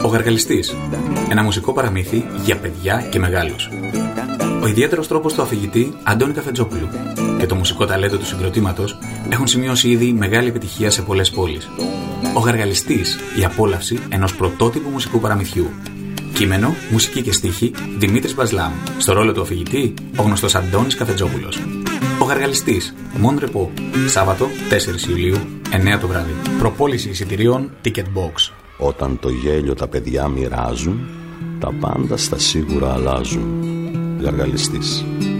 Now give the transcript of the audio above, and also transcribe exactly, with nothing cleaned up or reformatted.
Γαργαλιστής. Ένα μουσικό παραμύθι για παιδιά και μεγάλους. Ο ιδιαίτερος τρόπος του αφηγητή Αντώνη Καφετζόπουλου και το μουσικό ταλέντο του συγκροτήματος έχουν σημειώσει ήδη μεγάλη επιτυχία σε πολλές πόλεις. Ο Γαργαλιστής, η απόλαυση ενός πρωτότυπου μουσικού παραμυθιού. Κείμενο, μουσική και στίχη Δημήτρης Μπασλάμ. Στο ρόλο του αφηγητή, ο γνωστός Αντώνης Καφετζόπουλος. Ο Γαργαλιστής, Mon Repos. Σάββατο, τέσσερις Ιουλίου, εννιά το βράδυ. Προπόληση εισιτηρίων Ticketbox. Όταν το γέλιο τα παιδιά μοιράζουν, τα πάντα στα σίγουρα αλλάζουν. Γαργαλιστής.